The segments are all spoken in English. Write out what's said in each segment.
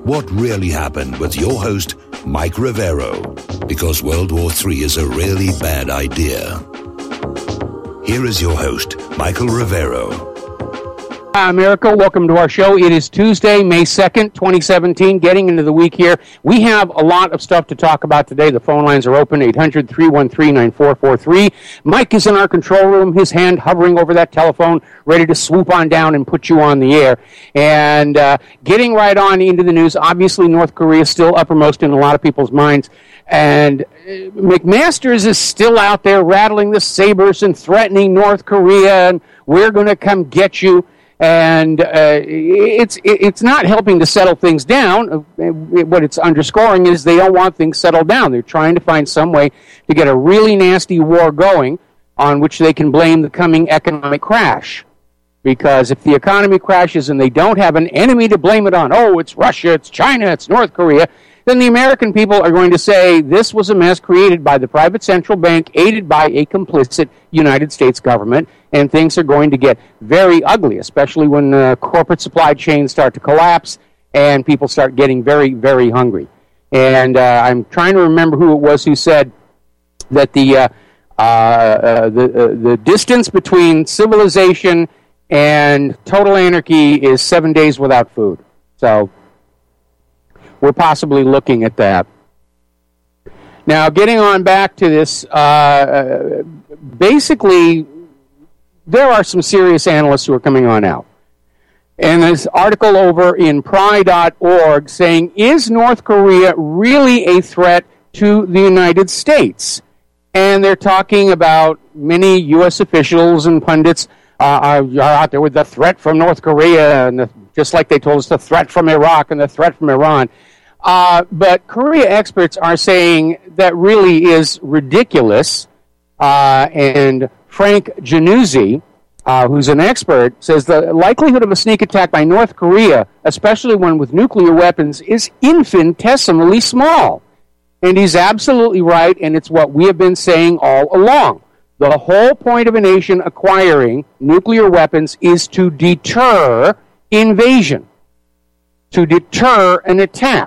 What really happened with your host, Mike Rivero, because World War III is a really bad idea. Here is your host, Michael Rivero. Hi, America. Welcome to our show. It is Tuesday, May 2nd, 2017, getting into the week here. We have a lot of stuff to talk about today. The phone lines are open, 800-313-9443. Mike is in our control room, his hand hovering over that telephone, ready to swoop on down and put you on the air. And getting right on into the news, obviously North Korea is still uppermost in a lot of people's minds. And McMasters is still out there rattling the sabers and threatening North Korea, and we're going to come get you. And it's not helping to settle things down. What it's underscoring is they don't want things settled down. They're trying to find some way to get a really nasty war going on which they can blame the coming economic crash. Because if the economy crashes and they don't have an enemy to blame it on, oh, it's Russia, it's China, it's North Korea, then the American people are going to say this was a mess created by the private central bank, aided by a complicit United States government, and things are going to get very ugly, especially when corporate supply chains start to collapse and people start getting very, very hungry. And I'm trying to remember who it was who said that the distance between civilization and total anarchy is 7 days without food. So we're possibly looking at that. Now, getting on back to this, basically, there are some serious analysts who are coming on out. And this article over in pry.org saying, is North Korea really a threat to the United States? And they're talking about many U.S. officials and pundits are out there with the threat from North Korea, and just like they told us the threat from Iraq and the threat from Iran. But Korea experts are saying that really is ridiculous. And Frank Januzzi, who's an expert, says the likelihood of a sneak attack by North Korea, especially one with nuclear weapons, is infinitesimally small. And he's absolutely right, and it's what we have been saying all along. The whole point of a nation acquiring nuclear weapons is to deter invasion, to deter an attack.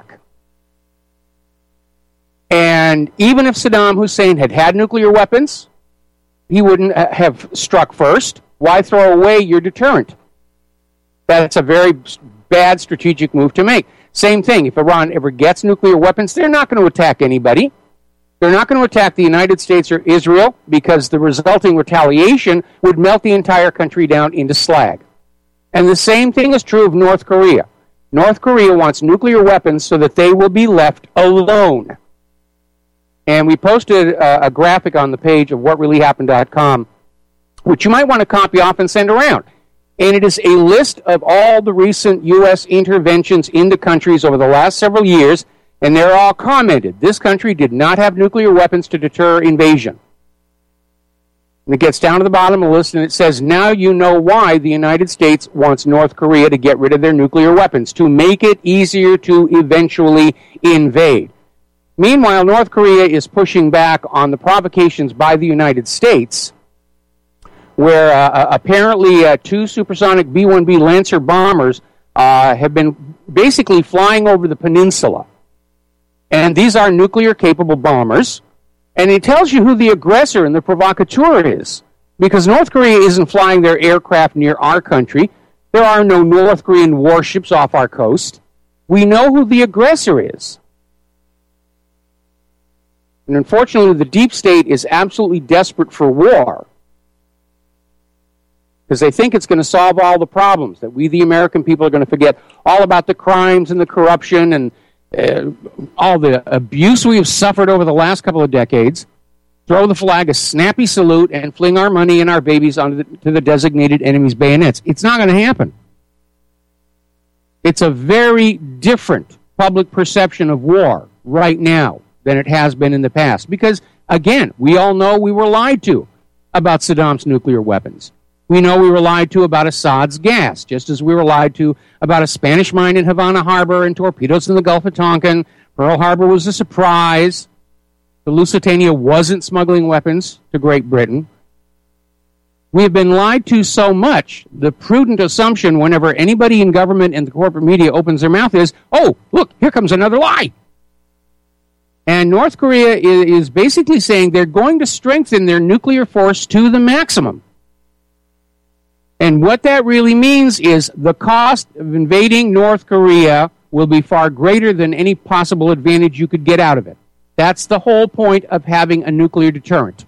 And even if Saddam Hussein had nuclear weapons, he wouldn't have struck first. Why throw away your deterrent? That's a very bad strategic move to make. Same thing, if Iran ever gets nuclear weapons, they're not going to attack anybody. They're not going to attack the United States or Israel because the resulting retaliation would melt the entire country down into slag. And the same thing is true of North Korea. North Korea wants nuclear weapons so that they will be left alone. And we posted a graphic on the page of whatreallyhappened.com, which you might want to copy off and send around. And it is a list of all the recent U.S. interventions into countries over the last several years, and they're all commented. This country did not have nuclear weapons to deter invasion. And it gets down to the bottom of the list, and it says, now you know why the United States wants North Korea to get rid of their nuclear weapons, to make it easier to eventually invade. Meanwhile, North Korea is pushing back on the provocations by the United States, where apparently two supersonic B-1B Lancer bombers have been basically flying over the peninsula. And these are nuclear-capable bombers. And it tells you who the aggressor and the provocateur is, because North Korea isn't flying their aircraft near our country. There are no North Korean warships off our coast. We know who the aggressor is. And unfortunately, the deep state is absolutely desperate for war because they think it's going to solve all the problems, that we, the American people, are going to forget all about the crimes and the corruption and all the abuse we have suffered over the last couple of decades, throw the flag a snappy salute, and fling our money and our babies onto the designated enemy's bayonets. It's not going to happen. It's a very different public perception of war right now than it has been in the past. Because, again, we all know we were lied to about Saddam's nuclear weapons. We know we were lied to about Assad's gas, just as we were lied to about a Spanish mine in Havana Harbor and torpedoes in the Gulf of Tonkin. Pearl Harbor was a surprise. The Lusitania wasn't smuggling weapons to Great Britain. We have been lied to so much, the prudent assumption whenever anybody in government and the corporate media opens their mouth is, oh, look, here comes another lie. And North Korea is basically saying they're going to strengthen their nuclear force to the maximum. And what that really means is the cost of invading North Korea will be far greater than any possible advantage you could get out of it. That's the whole point of having a nuclear deterrent.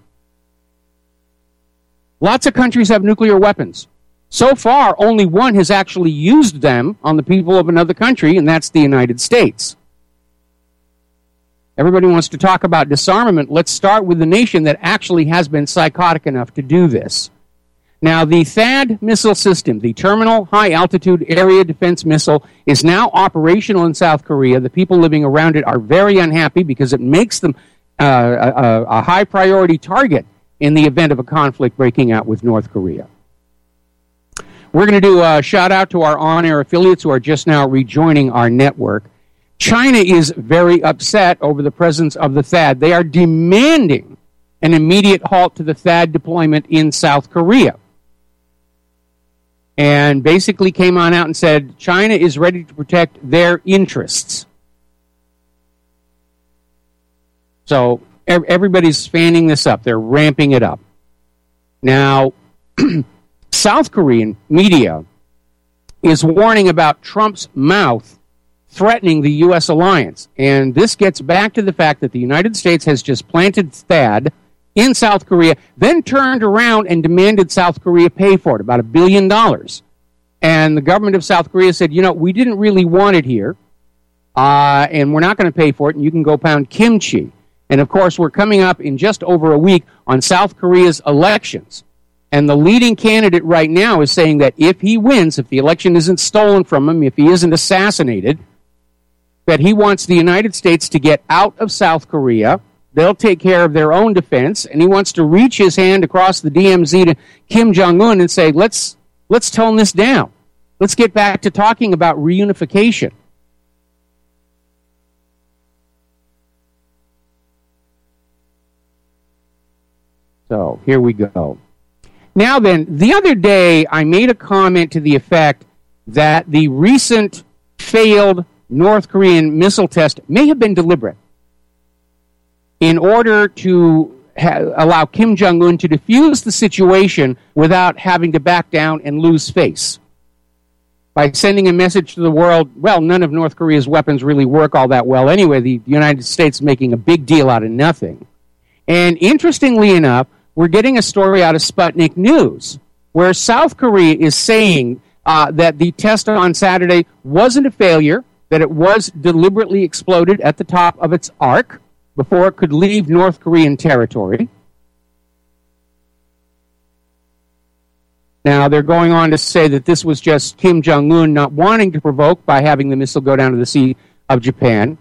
Lots of countries have nuclear weapons. So far, only one has actually used them on the people of another country, and that's the United States. Everybody wants to talk about disarmament. Let's start with the nation that actually has been psychotic enough to do this. Now, the THAAD missile system, the Terminal High Altitude Area Defense Missile, is now operational in South Korea. The people living around it are very unhappy because it makes them a high priority target in the event of a conflict breaking out with North Korea. We're going to do a shout out to our on-air affiliates who are just now rejoining our network. China is very upset over the presence of the THAAD. They are demanding an immediate halt to the THAAD deployment in South Korea. And basically came on out and said China is ready to protect their interests. So everybody's fanning this up. They're ramping it up. Now, South Korean media is warning about Trump's mouth threatening the U.S. alliance. And this gets back to the fact that the United States has just planted THAAD in South Korea, then turned around and demanded South Korea pay for it, about $1 billion. And the government of South Korea said, you know, we didn't really want it here, and we're not going to pay for it, and you can go pound kimchi. And, of course, we're coming up in just over a week on South Korea's elections. And the leading candidate right now is saying that if he wins, if the election isn't stolen from him, if he isn't assassinated, that he wants the United States to get out of South Korea. They'll take care of their own defense, and he wants to reach his hand across the DMZ to Kim Jong-un and say, let's tone this down. Let's get back to talking about reunification. So, here we go. Now then, the other day I made a comment to the effect that the recent failed North Korean missile test may have been deliberate in order to allow Kim Jong-un to defuse the situation without having to back down and lose face. By sending a message to the world, well, none of North Korea's weapons really work all that well anyway. The United States is making a big deal out of nothing. And interestingly enough, we're getting a story out of Sputnik News where South Korea is saying that the test on Saturday wasn't a failure, that it was deliberately exploded at the top of its arc before it could leave North Korean territory. Now, they're going on to say that this was just Kim Jong-un not wanting to provoke by having the missile go down to the Sea of Japan.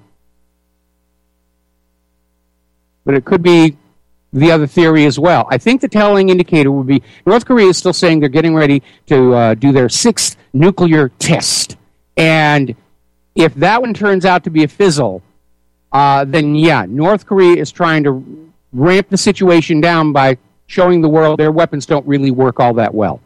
But it could be the other theory as well. I think the telling indicator would be North Korea is still saying they're getting ready to do their 6th nuclear test. And if that one turns out to be a fizzle, then yeah, North Korea is trying to ramp the situation down by showing the world their weapons don't really work all that well.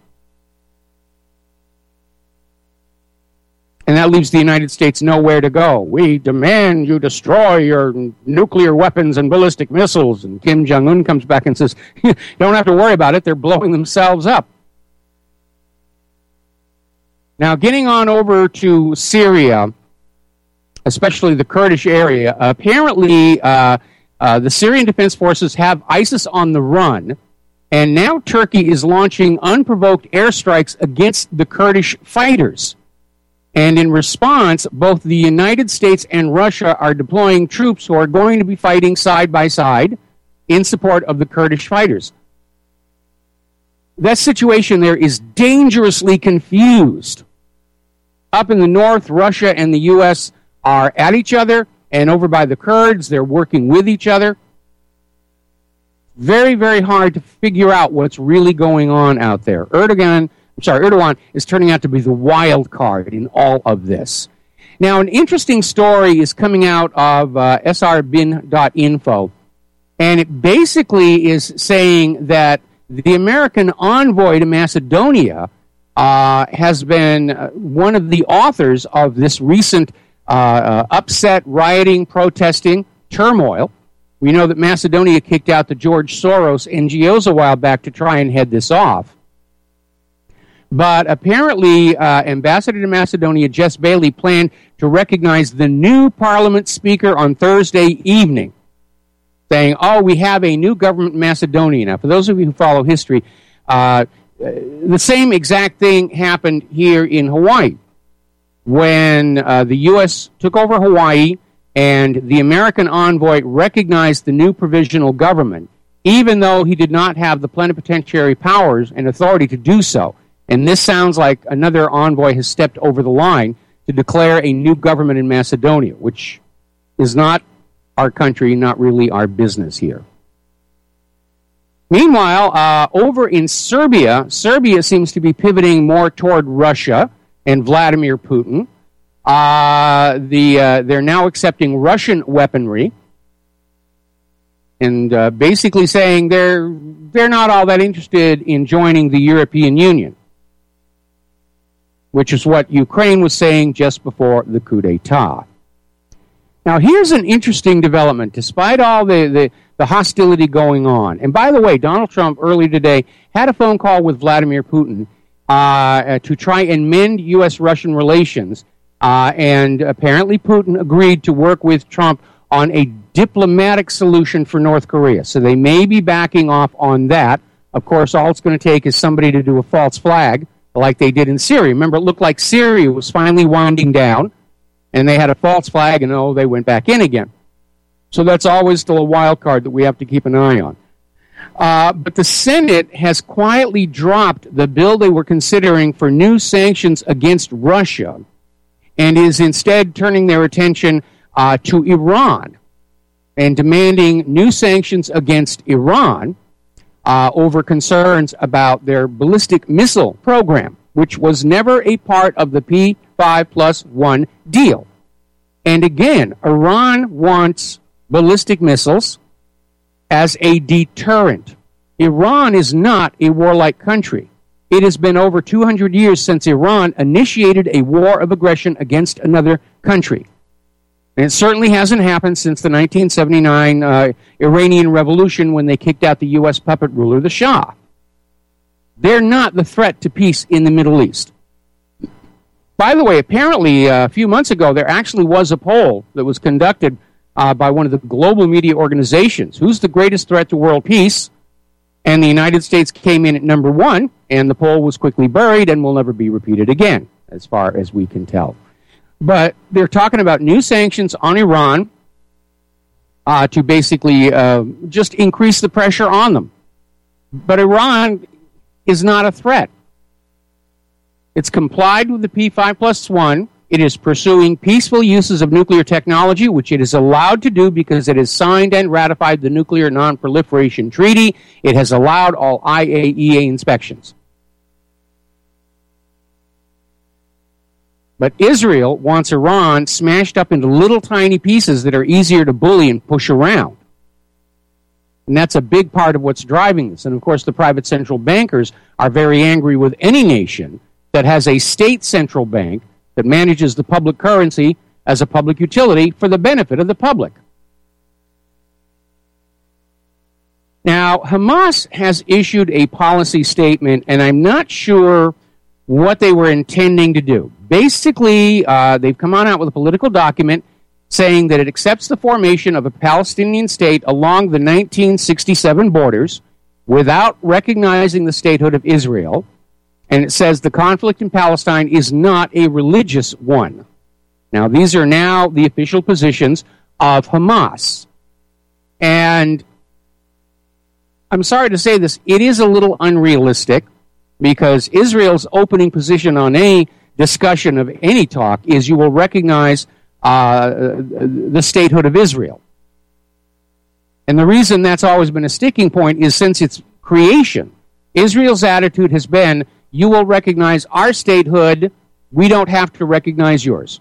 And that leaves the United States nowhere to go. We demand you destroy your nuclear weapons and ballistic missiles. And Kim Jong-un comes back and says, you don't have to worry about it. They're blowing themselves up. Now, getting on over to Syria, especially the Kurdish area, apparently the Syrian Defense Forces have ISIS on the run, and now Turkey is launching unprovoked airstrikes against the Kurdish fighters. And in response, both the United States and Russia are deploying troops who are going to be fighting side by side in support of the Kurdish fighters. That situation there is dangerously confused. Up in the north, Russia and the U.S. are at each other, and over by the Kurds, they're working with each other. Very, very hard to figure out what's really going on out there. Erdogan is turning out to be the wild card in all of this. Now, an interesting story is coming out of srbin.info, and it basically is saying that the American envoy to Macedonia has been one of the authors of this recent upset, rioting, protesting, turmoil. We know that Macedonia kicked out the George Soros NGOs a while back to try and head this off. But apparently, Ambassador to Macedonia, Jess Bailey, planned to recognize the new parliament speaker on Thursday evening, saying, we have a new government in Macedonia. Now, for those of you who follow history, the same exact thing happened here in Hawaii when the U.S. took over Hawaii and the American envoy recognized the new provisional government, even though he did not have the plenipotentiary powers and authority to do so. And this sounds like another envoy has stepped over the line to declare a new government in Macedonia, which is not our country, not really our business here. Meanwhile, over in Serbia seems to be pivoting more toward Russia and Vladimir Putin. They're now accepting Russian weaponry and basically saying they're not all that interested in joining the European Union, which is what Ukraine was saying just before the coup d'etat. Now, here's an interesting development, despite all the hostility going on. And by the way, Donald Trump earlier today had a phone call with Vladimir Putin to try and mend U.S.-Russian relations, and apparently Putin agreed to work with Trump on a diplomatic solution for North Korea. So they may be backing off on that. Of course, all it's going to take is somebody to do a false flag, like they did in Syria. Remember, it looked like Syria was finally winding down, and they had a false flag, and they went back in again. So that's always still a wild card that we have to keep an eye on. But the Senate has quietly dropped the bill they were considering for new sanctions against Russia and is instead turning their attention to Iran and demanding new sanctions against Iran over concerns about their ballistic missile program, which was never a part of the P5+1 deal. And again, Iran wants ballistic missiles as a deterrent. Iran is not a warlike country. It has been over 200 years since Iran initiated a war of aggression against another country. And it certainly hasn't happened since the 1979 Iranian Revolution when they kicked out the U.S. puppet ruler, the Shah. They're not the threat to peace in the Middle East. By the way, apparently a few months ago, there actually was a poll that was conducted by one of the global media organizations. Who's the greatest threat to world peace? And the United States came in at number 1, and the poll was quickly buried and will never be repeated again, as far as we can tell. But they're talking about new sanctions on Iran to basically just increase the pressure on them. But Iran is not a threat. It's complied with the P5+1. It is pursuing peaceful uses of nuclear technology, which it is allowed to do because it has signed and ratified the Nuclear Non-Proliferation Treaty. It has allowed all IAEA inspections. But Israel wants Iran smashed up into little tiny pieces that are easier to bully and push around. And that's a big part of what's driving this. And of course, the private central bankers are very angry with any nation that has a state central bank that manages the public currency as a public utility for the benefit of the public. Now, Hamas has issued a policy statement, and I'm not sure what they were intending to do. Basically, they've come on out with a political document saying that it accepts the formation of a Palestinian state along the 1967 borders without recognizing the statehood of Israel. And it says the conflict in Palestine is not a religious one. Now, these are now the official positions of Hamas. And I'm sorry to say this, it is a little unrealistic because Israel's opening position on any discussion of any talk is you will recognize the statehood of Israel. And the reason that's always been a sticking point is since its creation, Israel's attitude has been, you will recognize our statehood, we don't have to recognize yours.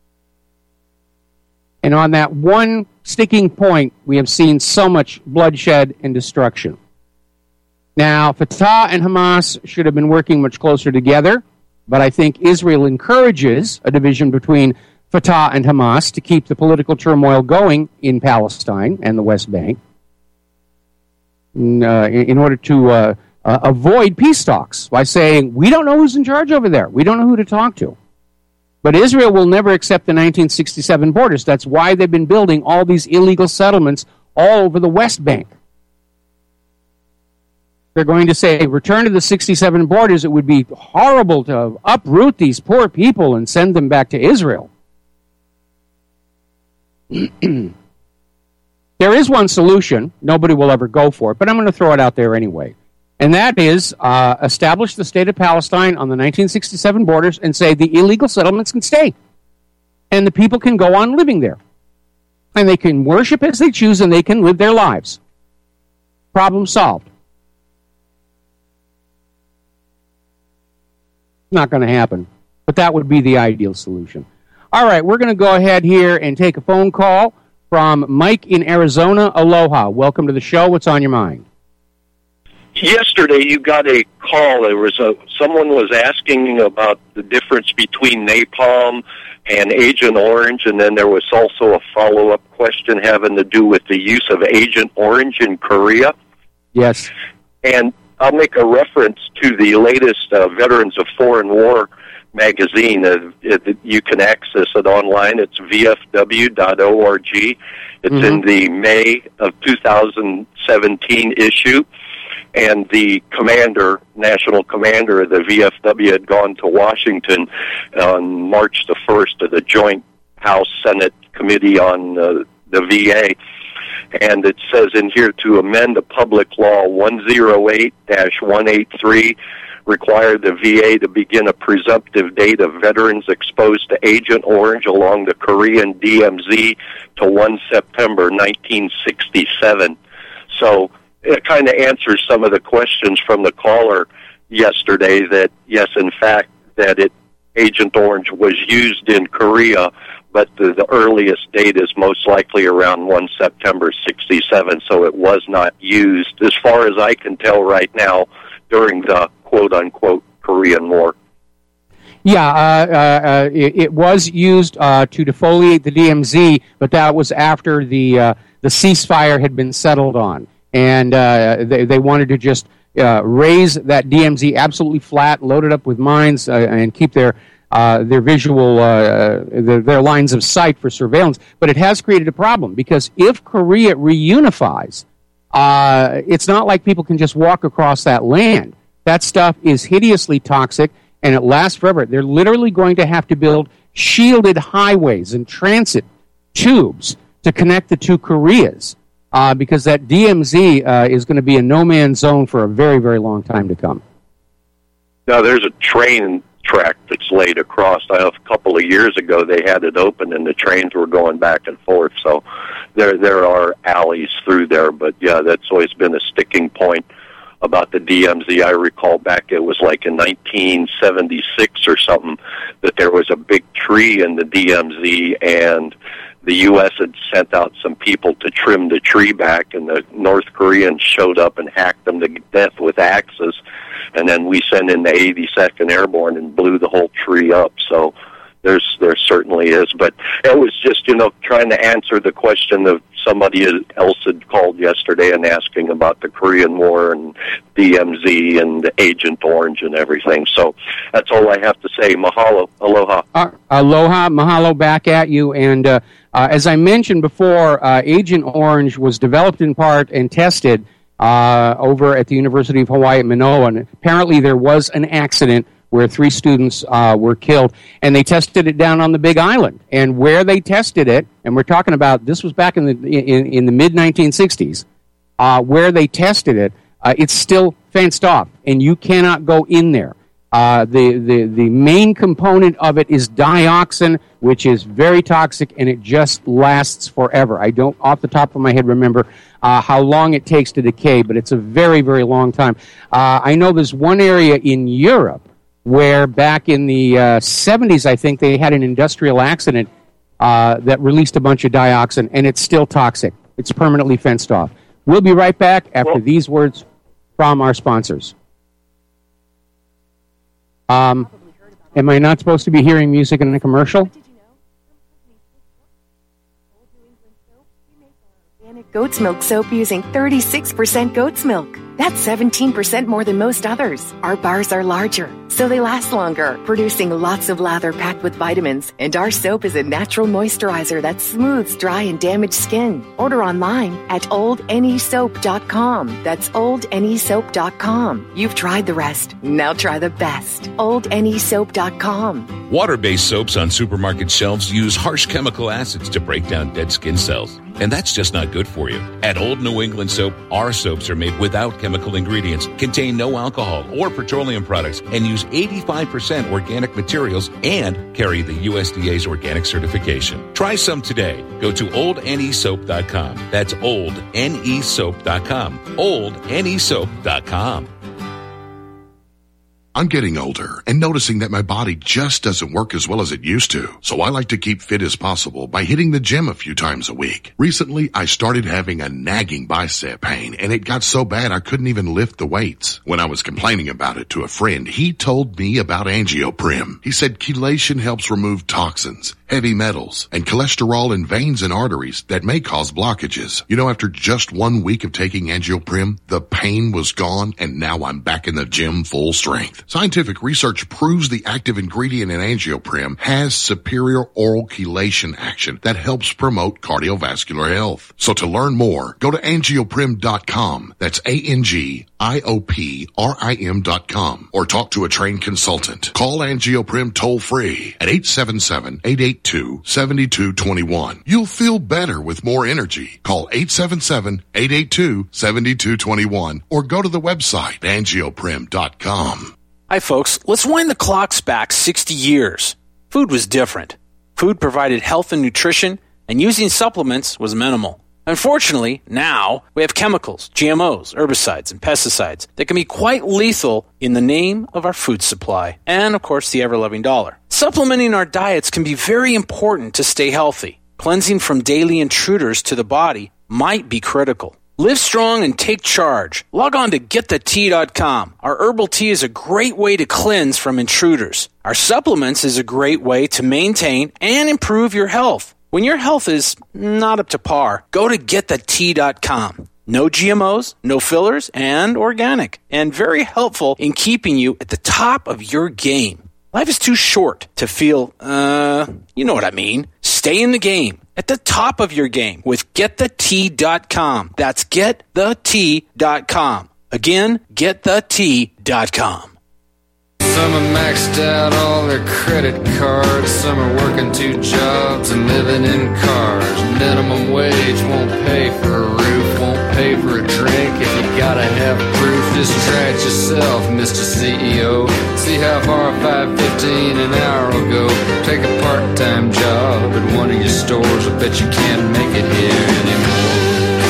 And on that one sticking point, we have seen so much bloodshed and destruction. Now, Fatah and Hamas should have been working much closer together, but I think Israel encourages a division between Fatah and Hamas to keep the political turmoil going in Palestine and the West Bank in order to avoid peace talks by saying, we don't know who's in charge over there. We don't know who to talk to. But Israel will never accept the 1967 borders. That's why they've been building all these illegal settlements all over the West Bank. They're going to say, return to the 67 borders. It would be horrible to uproot these poor people and send them back to Israel. There is one solution. Nobody will ever go for it, but I'm going to throw it out there anyway. And that is establish the state of Palestine on the 1967 borders and say the illegal settlements can stay. And the people can go on living there. And they can worship as they choose and they can live their lives. Problem solved. Not going to happen. But that would be the ideal solution. All right, we're going to go ahead here and take a phone call from Mike in Arizona. Aloha. Welcome to the show. What's on your mind? Yesterday, you got a call. There was someone was asking about the difference between napalm and Agent Orange, and then there was also a follow-up question having to do with the use of Agent Orange in Korea. Yes. And I'll make a reference to the latest Veterans of Foreign War magazine. You can access it online. It's vfw.org. It's in the May of 2017 issue. And the national commander of the VFW had gone to Washington on March the 1st to the Joint House-Senate Committee on the VA. And it says in here to amend a public law 108-183 required the VA to begin a presumptive date of veterans exposed to Agent Orange along the Korean DMZ to 1 September 1967. So it kind of answers some of the questions from the caller yesterday that, yes, in fact, that Agent Orange was used in Korea, but the earliest date is most likely around 1 September 67, so it was not used, as far as I can tell right now, during the quote-unquote Korean War. Yeah, it was used to defoliate the DMZ, but that was after the ceasefire had been settled on. And they wanted to just raise that DMZ absolutely flat, load it up with mines, and keep their visual, their lines of sight for surveillance. But it has created a problem, because if Korea reunifies, it's not like people can just walk across that land. That stuff is hideously toxic, and it lasts forever. They're literally going to have to build shielded highways and transit tubes to connect the two Koreas. Because that DMZ is going to be a no-man's zone for a very, very long time to come. Now, there's a train track that's laid across. A couple of years ago, they had it open, and the trains were going back and forth. So there are alleys through there. But, yeah, that's always been a sticking point about the DMZ. I recall back, it was like in 1976 or something, that there was a big tree in the DMZ, and the U.S. had sent out some people to trim the tree back, and the North Koreans showed up and hacked them to death with axes. And then we sent in the 82nd Airborne and blew the whole tree up. So there certainly is. But it was just, trying to answer the question that somebody else had called yesterday and asking about the Korean War and DMZ and Agent Orange and everything. So that's all I have to say. Mahalo. Aloha. Aloha. Mahalo back at you. And as I mentioned before, Agent Orange was developed in part and tested over at the University of Hawaii at Manoa. And apparently there was an accident where 3 students were killed, and they tested it down on the Big Island. And where they tested it, and we're talking about, this was back in the mid-1960s, where they tested it, it's still fenced off, and you cannot go in there. The main component of it is dioxin, which is very toxic, and it just lasts forever. I don't, off the top of my head, remember how long it takes to decay, but it's a very, very long time. I know there's one area in Europe where back in the 70s, I think, they had an industrial accident that released a bunch of dioxin, and it's still toxic. It's permanently fenced off. We'll be right back after these words from our sponsors. Am I not supposed to be hearing music in a commercial? Goat's milk soap using 36% goat's milk. That's 17% more than most others. Our bars are larger, so they last longer, producing lots of lather packed with vitamins. And our soap is a natural moisturizer that smooths dry and damaged skin. Order online at oldnesoap.com. That's oldnesoap.com. You've tried the rest. Now try the best. oldnesoap.com. Water-based soaps on supermarket shelves use harsh chemical acids to break down dead skin cells. And that's just not good for you. At Old New England Soap, our soaps are made without chemical ingredients, contain no alcohol or petroleum products, and use 85% organic materials and carry the USDA's organic certification. Try some today. Go to oldnesoap.com. That's oldnesoap.com. oldnesoap.com. I'm getting older and noticing that my body just doesn't work as well as it used to. So I like to keep fit as possible by hitting the gym a few times a week. Recently, I started having a nagging bicep pain, and it got so bad I couldn't even lift the weights. When I was complaining about it to a friend, he told me about Angioprim. He said chelation helps remove toxins, heavy metals, and cholesterol in veins and arteries that may cause blockages. You know, after just 1 week of taking Angioprim, the pain was gone, and now I'm back in the gym full strength. Scientific research proves the active ingredient in Angioprim has superior oral chelation action that helps promote cardiovascular health. So to learn more, go to angioprim.com. That's ANGIOPRIM.com, or talk to a trained consultant. Call Angioprim toll free at 877-882-7221. You'll feel better with more energy. Call 877-882-7221 or go to the website angioprim.com. Hi, folks. Let's wind the clocks back 60 years. Food was different. Food provided health and nutrition, and using supplements was minimal. Unfortunately, now we have chemicals, GMOs, herbicides, and pesticides that can be quite lethal in the name of our food supply and, of course, the ever-loving dollar. Supplementing our diets can be very important to stay healthy. Cleansing from daily intruders to the body might be critical. Live strong and take charge. Log on to getthetea.com. Our herbal tea is a great way to cleanse from intruders. Our supplements is a great way to maintain and improve your health. When your health is not up to par, go to getthetea.com. No GMOs, no fillers, and organic. And very helpful in keeping you at the top of your game. Life is too short to feel, you know what I mean. Stay in the game, at the top of your game with getthetea.com. That's getthetea.com. Again, getthetea.com. Some are maxed out all their credit cards. Some are working 2 jobs and living in cars. Minimum wage won't pay for a roof, won't pay for a drink. If you gotta have proof, just try it yourself, Mr. CEO. See how far $5.15 an hour will go. Take a part-time job at one of your stores. I bet you can't make it here anymore.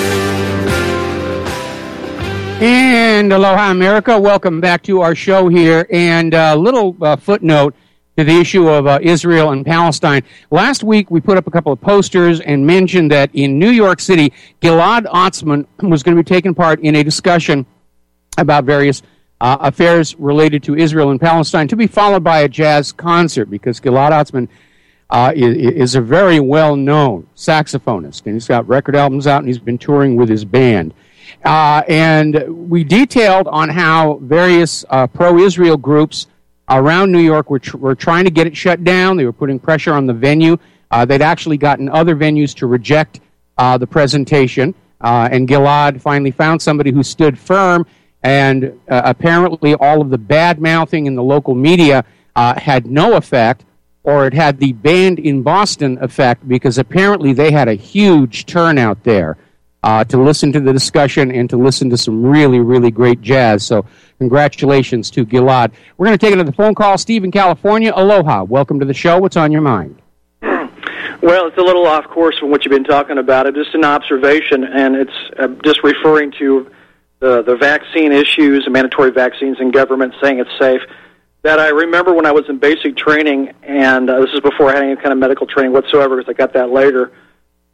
And aloha, America. Welcome back to our show here. And a little footnote to the issue of Israel and Palestine. Last week, we put up a couple of posters and mentioned that in New York City, Gilad Atzmon was going to be taking part in a discussion about various affairs related to Israel and Palestine, to be followed by a jazz concert, because Gilad Atzmon is a very well-known saxophonist, and he's got record albums out, and he's been touring with his band. And we detailed on how various pro-Israel groups around New York were trying to get it shut down. They were putting pressure on the venue. They'd actually gotten other venues to reject the presentation. And Gilad finally found somebody who stood firm, and apparently all of the bad-mouthing in the local media had no effect, or it had the band in Boston effect, because apparently they had a huge turnout there to listen to the discussion and to listen to some really, really great jazz. So congratulations to Gilad. We're going to take another phone call. Steve in California. Aloha. Welcome to the show. What's on your mind? Well, it's a little off course from what you've been talking about. It's just an observation, and it's just referring to the vaccine issues and mandatory vaccines and government saying it's safe. That I remember when I was in basic training, and this is before I had any kind of medical training whatsoever, because I got that later.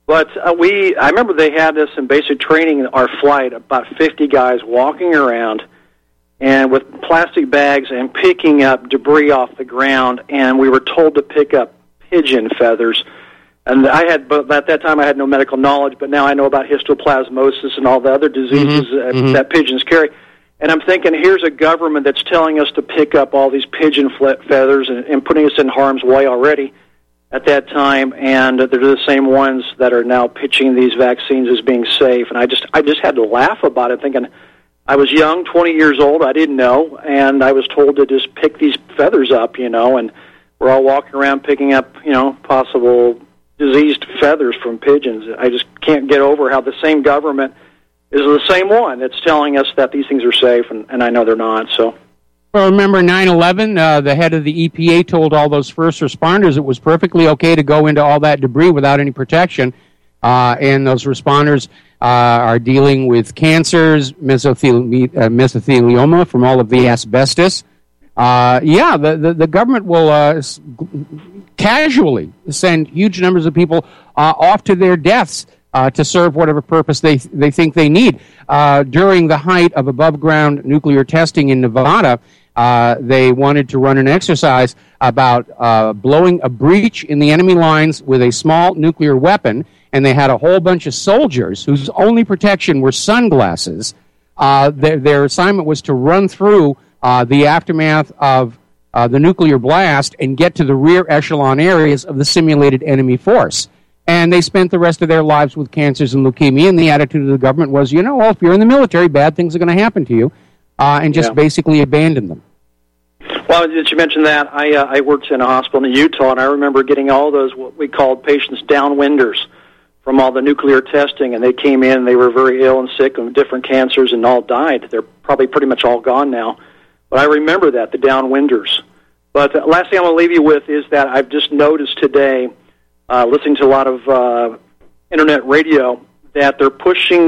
But I remember they had us in basic training in our flight, about 50 guys walking around and with plastic bags and picking up debris off the ground, and we were told to pick up pigeon feathers. And at that time I had no medical knowledge, but now I know about histoplasmosis and all the other diseases that pigeons carry. And I'm thinking, here's a government that's telling us to pick up all these pigeon feathers and putting us in harm's way already at that time, and they're the same ones that are now pitching these vaccines as being safe. And I just had to laugh about it, thinking I was young, 20 years old, I didn't know, and I was told to just pick these feathers up, and we're all walking around picking up, possible diseased feathers from pigeons. I just can't get over how the same government is the same one that's telling us that these things are safe, and I know they're not, so... Well, remember 9/11, the head of the EPA told all those first responders it was perfectly okay to go into all that debris without any protection, and those responders are dealing with cancers, mesothelioma from all of the asbestos. The government will casually send huge numbers of people off to their deaths to serve whatever purpose they think they need. During the height of above-ground nuclear testing in Nevada, they wanted to run an exercise about blowing a breach in the enemy lines with a small nuclear weapon, and they had a whole bunch of soldiers whose only protection were sunglasses. Their assignment was to run through the aftermath of the nuclear blast and get to the rear echelon areas of the simulated enemy force. And they spent the rest of their lives with cancers and leukemia, and the attitude of the government was, if you're in the military, bad things are going to happen to you. And just basically abandon them. Well, did you mention that? I worked in a hospital in Utah, and I remember getting all those, what we called patients downwinders from all the nuclear testing, and they came in, they were very ill and sick of different cancers and all died. They're probably pretty much all gone now. But I remember that, the downwinders. But the last thing I'm going to leave you with is that I've just noticed today, listening to a lot of internet radio, that they're pushing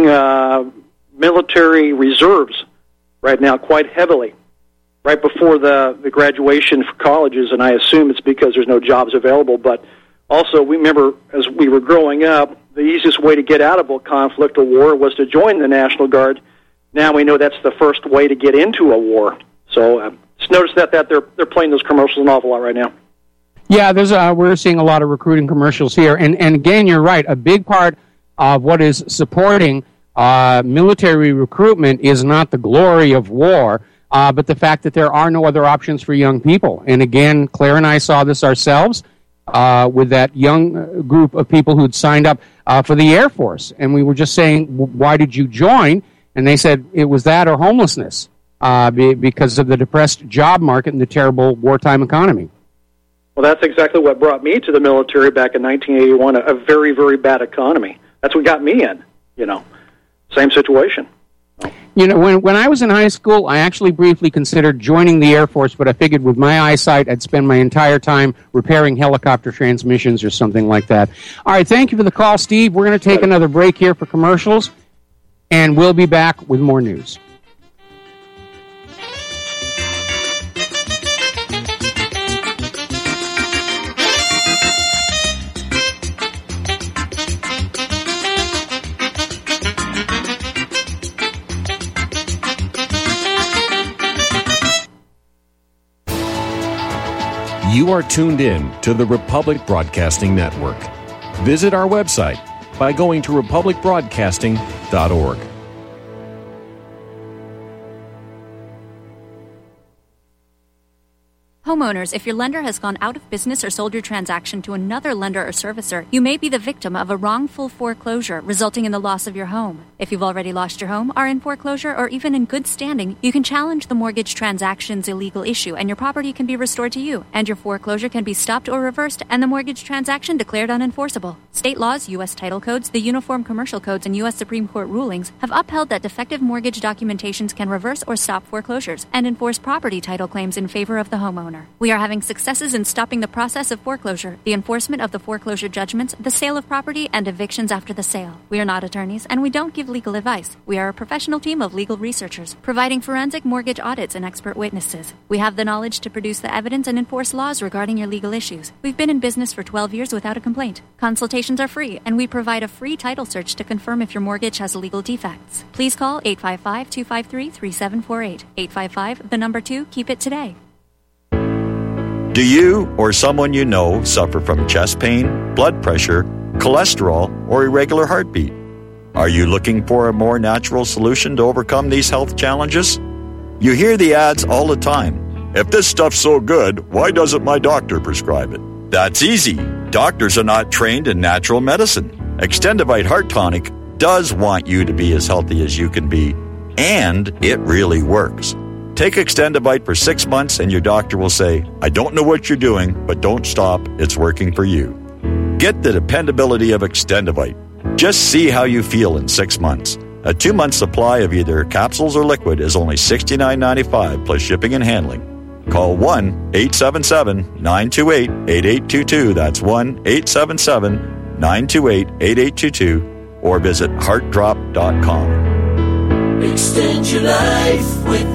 military reserves right now quite heavily, right before the graduation for colleges, and I assume it's because there's no jobs available. But also, we remember as we were growing up, the easiest way to get out of a conflict or war was to join the National Guard. Now we know that's the first way to get into a war. So just notice that they're playing those commercials an awful lot right now. Yeah, we're seeing a lot of recruiting commercials here. And again, you're right. A big part of what is supporting military recruitment is not the glory of war, but the fact that there are no other options for young people. And again, Claire and I saw this ourselves with that young group of people who'd signed up for the Air Force. And we were just saying, why did you join? And they said it was that or homelessness because of the depressed job market and the terrible wartime economy. Well, that's exactly what brought me to the military back in 1981, a very, very bad economy. That's what got me in, Same situation. When I was in high school, I actually briefly considered joining the Air Force, but I figured with my eyesight, I'd spend my entire time repairing helicopter transmissions or something like that. All right, thank you for the call, Steve. We're going to take another break here for commercials, and we'll be back with more news. You are tuned in to the Republic Broadcasting Network. Visit our website by going to republicbroadcasting.org. Homeowners, if your lender has gone out of business or sold your transaction to another lender or servicer, you may be the victim of a wrongful foreclosure resulting in the loss of your home. If you've already lost your home, are in foreclosure, or even in good standing, you can challenge the mortgage transaction's illegal issue and your property can be restored to you, and your foreclosure can be stopped or reversed and the mortgage transaction declared unenforceable. State laws, U.S. title codes, the Uniform Commercial Codes, and U.S. Supreme Court rulings have upheld that defective mortgage documentations can reverse or stop foreclosures and enforce property title claims in favor of the homeowner. We are having successes in stopping the process of foreclosure, the enforcement of the foreclosure judgments, the sale of property, and evictions after the sale. We are not attorneys, and we don't give legal advice. We are a professional team of legal researchers, providing forensic mortgage audits and expert witnesses. We have the knowledge to produce the evidence and enforce laws regarding your legal issues. We've been in business for 12 years without a complaint. Consultation Consultations are free, and we provide a free title search to confirm if your mortgage has legal defects. Please call 855-253-3748. 855, the number 2, keep it today. Do you or someone you know suffer from chest pain, blood pressure, cholesterol, or irregular heartbeat? Are you looking for a more natural solution to overcome these health challenges? You hear the ads all the time. If this stuff's so good, why doesn't my doctor prescribe it? That's easy. Doctors are not trained in natural medicine. Extendivite Heart Tonic does want you to be as healthy as you can be, and it really works. Take Extendivite for 6 months and your doctor will say, I don't know what you're doing, but don't stop. It's working for you. Get the dependability of Extendivite. Just see how you feel in 6 months. A 2-month supply of either capsules or liquid is only $69.95 plus shipping and handling. Call 1-877-928-8822. That's 1-877-928-8822 or visit heartdrop.com. Extend your life with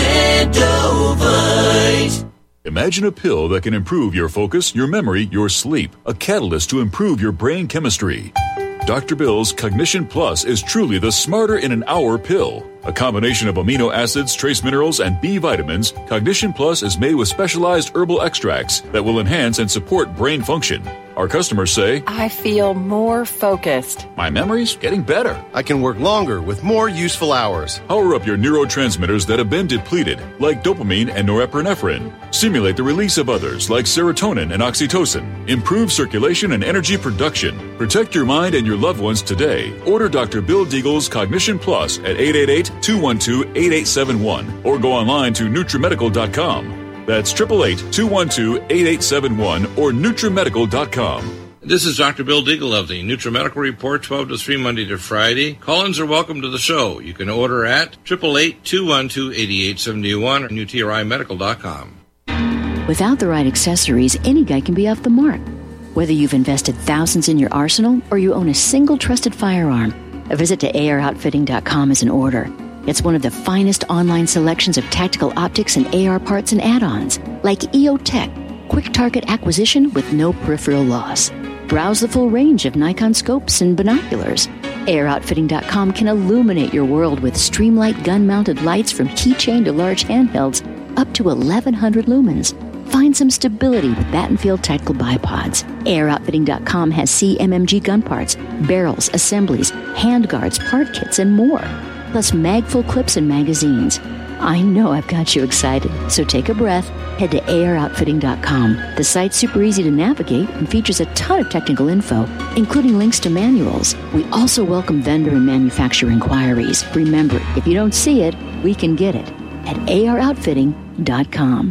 Extendovite. Imagine a pill that can improve your focus, your memory, your sleep. A catalyst to improve your brain chemistry. Dr. Bill's Cognition Plus is truly the smarter in an hour pill. A combination of amino acids, trace minerals, and B vitamins, Cognition Plus is made with specialized herbal extracts that will enhance and support brain function. Our customers say, I feel more focused. My memory's getting better. I can work longer with more useful hours. Power up your neurotransmitters that have been depleted, like dopamine and norepinephrine. Stimulate the release of others, like serotonin and oxytocin. Improve circulation and energy production. Protect your mind and your loved ones today. Order Dr. Bill Deagle's Cognition Plus at 888-212-8871 or go online to NutriMedical.com. That's 888-212-8871 or NutriMedical.com. This is Dr. Bill Deagle of the NutriMedical Report, 12 to 3, Monday to Friday. Call-ins are welcome to the show. You can order at 888-212-8871 or NutriMedical.com. Without the right accessories, any guy can be off the mark. Whether you've invested thousands in your arsenal or you own a single trusted firearm, a visit to AROutfitting.com is in order. It's one of the finest online selections of tactical optics and AR parts and add-ons, like EOTech, quick target acquisition with no peripheral loss. Browse the full range of Nikon scopes and binoculars. AROutfitting.com can illuminate your world with Streamlight gun-mounted lights from keychain to large handhelds, up to 1,100 lumens. Find some stability with Battenfield tactical bipods. AROutfitting.com has CMMG gun parts, barrels, assemblies, handguards, part kits, and more. Plus mag-full clips and magazines. I know I've got you excited, so take a breath. Head to AROutfitting.com. The site's super easy to navigate and features a ton of technical info, including links to manuals. We also welcome vendor and manufacturer inquiries. Remember, if you don't see it, we can get it at AROutfitting.com.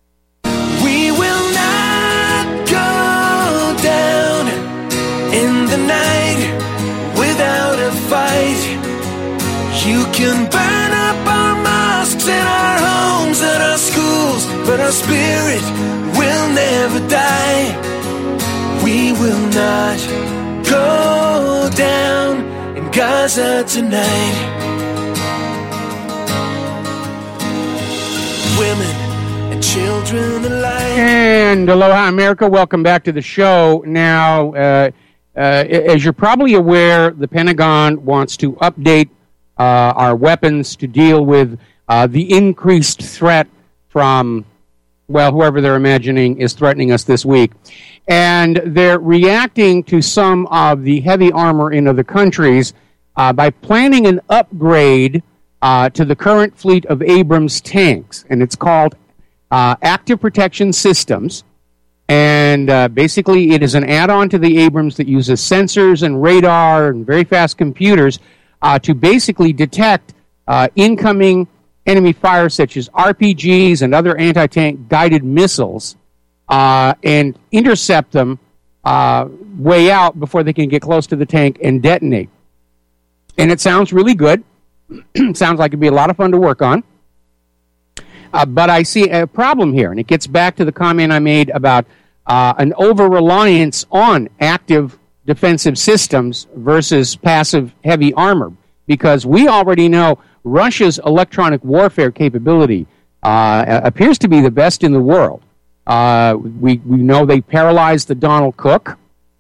We will not go down in the night without a fight. You can burn up our mosques and our homes and our schools, but our spirit will never die. We will not go down in Gaza tonight. Women and children alike. And aloha, America. Welcome back to the show. Now, as you're probably aware, the Pentagon wants to update our weapons to deal with the increased threat from, well, whoever they're imagining is threatening us this week. And they're reacting to some of the heavy armor in other countries by planning an upgrade to the current fleet of Abrams tanks. And it's called Active Protection Systems. And basically it is an add-on to the Abrams that uses sensors and radar and very fast computers to basically detect incoming enemy fire such as RPGs and other anti-tank guided missiles and intercept them way out before they can get close to the tank and detonate. And it sounds really good. Sounds like it'd be a lot of fun to work on. But I see a problem here, and it gets back to the comment I made about an over-reliance on active defensive systems versus passive heavy armor, because we already know Russia's electronic warfare capability appears to be the best in the world. We know they paralyzed the Donald Cook,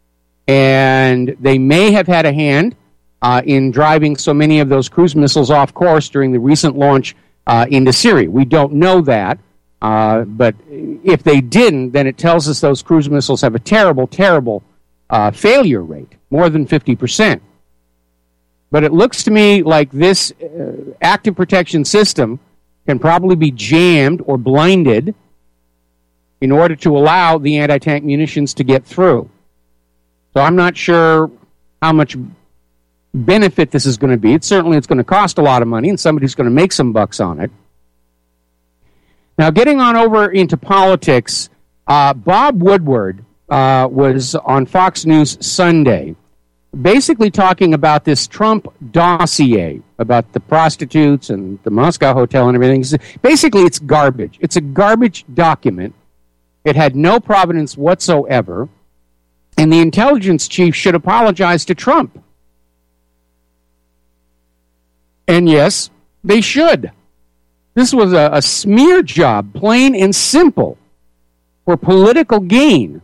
And they may have had a hand in driving so many of those cruise missiles off course during the recent launch into Syria. We don't know that, but if they didn't, then it tells us those cruise missiles have a terrible, terrible failure rate, more than 50%. But it looks to me like this active protection system can probably be jammed or blinded in order to allow the anti-tank munitions to get through. So I'm not sure how much benefit this is going to be. It's going to cost a lot of money, and somebody's going to make some bucks on it. Now, getting on over into politics, Bob Woodward was on Fox News Sunday, basically talking about this Trump dossier, about the prostitutes and the Moscow hotel and everything. Basically, it's garbage. It's a garbage document. It had no provenance whatsoever, and the intelligence chief should apologize to Trump. And yes, they should. This was a smear job, plain and simple, for political gain.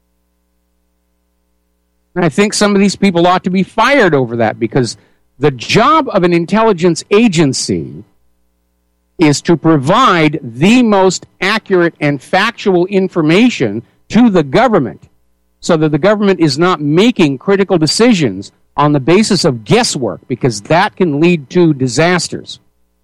And I think some of these people ought to be fired over that, because the job of an intelligence agency is to provide the most accurate and factual information to the government, so that the government is not making critical decisions on the basis of guesswork, because that can lead to disasters.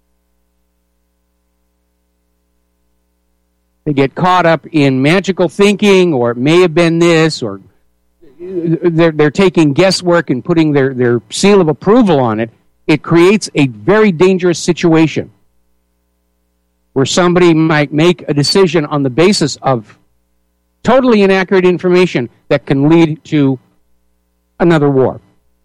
They get caught up in magical thinking, or it may have been this, or they're taking guesswork and putting their seal of approval on it. It creates a very dangerous situation where somebody might make a decision on the basis of totally inaccurate information that can lead to another war.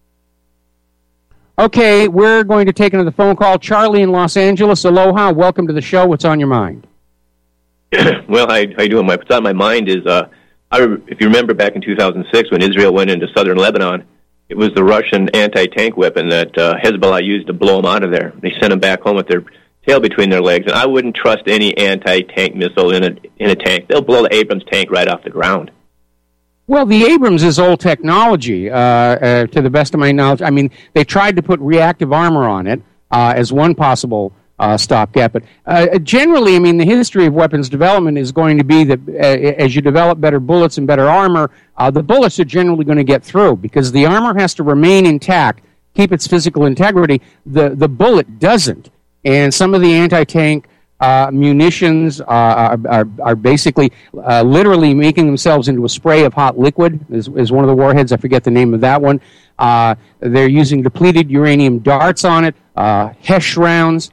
Okay, we're going to take another phone call. Charlie in Los Angeles, aloha. Welcome to the show. What's on your mind? Well, how you doing? What's on my mind is, if you remember back in 2006 when Israel went into southern Lebanon, it was the Russian anti-tank weapon that Hezbollah used to blow them out of there. They sent them back home with their tail between their legs, and I wouldn't trust any anti-tank missile in a tank. They'll blow the Abrams tank right off the ground. Well, the Abrams is old technology, to the best of my knowledge. I mean, they tried to put reactive armor on it as one possible stopgap. But generally, I mean, the history of weapons development is going to be that as you develop better bullets and better armor, the bullets are generally going to get through, because the armor has to remain intact, keep its physical integrity. The bullet doesn't. And some of the anti-tank munitions are basically literally making themselves into a spray of hot liquid, is one of the warheads. I forget the name of that one. They're using depleted uranium darts on it, HESH rounds,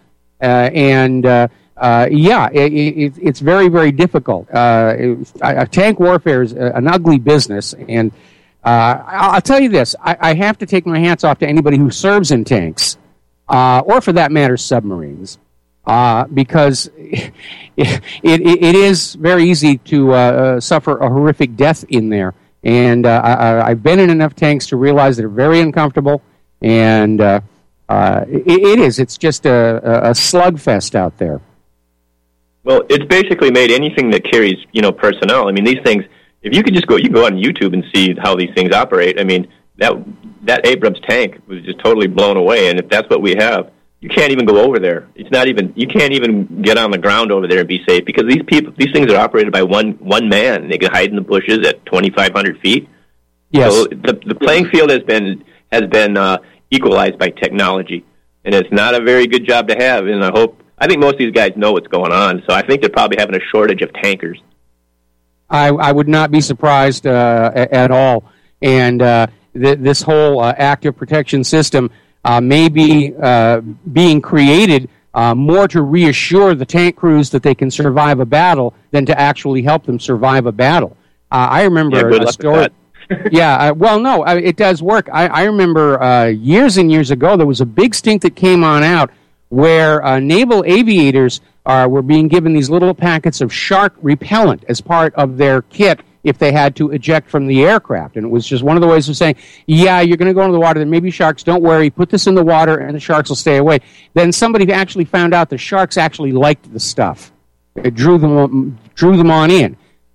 it's very, very difficult. Tank warfare is an ugly business, and I'll tell you this. I have to take my hats off to anybody who serves in tanks, or for that matter, submarines. Because it is very easy to suffer a horrific death in there. And I've been in enough tanks to realize they're very uncomfortable, and it is. It's just a slugfest out there. Well, it's basically made anything that carries, personnel. I mean, these things, if you could just you can go on YouTube and see how these things operate. I mean, that Abrams tank was just totally blown away, and if that's what we have, you can't even go over there. You can't even get on the ground over there and be safe, because these things are operated by one man. They can hide in the bushes at 2,500 feet. Yes. So the playing field has been equalized by technology, and it's not a very good job to have. And I think most of these guys know what's going on. So I think they're probably having a shortage of tankers. I would not be surprised at all. And this whole active protection system may be being created more to reassure the tank crews that they can survive a battle than to actually help them survive a battle. I remember a story. It does work. I remember years and years ago there was a big stink that came out where naval aviators were being given these little packets of shark repellent as part of their kit if they had to eject from the aircraft. And it was just one of the ways of saying, yeah, you're going to go into the water, there may be sharks, don't worry, put this in the water and the sharks will stay away. Then somebody actually found out the sharks actually liked the stuff. It drew them on in.